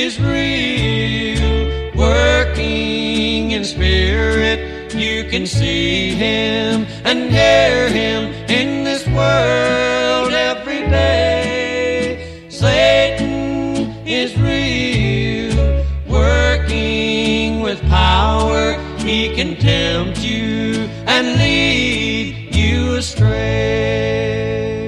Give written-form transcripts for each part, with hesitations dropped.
is real, working in spirit. You can see him and hear him in this world every day. Satan is real, working with power. He can tempt you and lead you astray.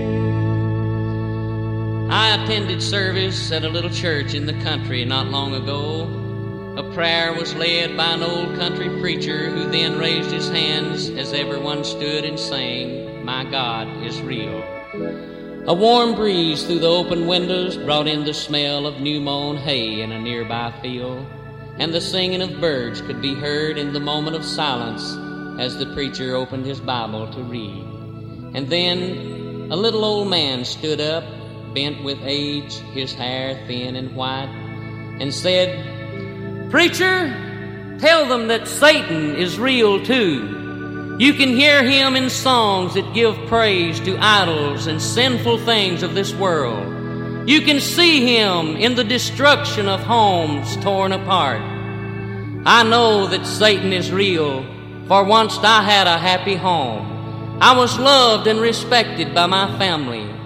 I attended service at a little church in the country not long ago. A prayer was led by an old country preacher who then raised his hands as everyone stood and sang, "My God is real." A warm breeze through the open windows brought in the smell of new-mown hay in a nearby field, and the singing of birds could be heard in the moment of silence as the preacher opened his Bible to read. And then a little old man stood up, bent with age, his hair thin and white, and said, "Preacher, tell them that Satan is real too. You can hear him in songs that give praise to idols and sinful things of this world. You can see him in the destruction of homes torn apart. I know that Satan is real, for once I had a happy home. I was loved and respected by my family.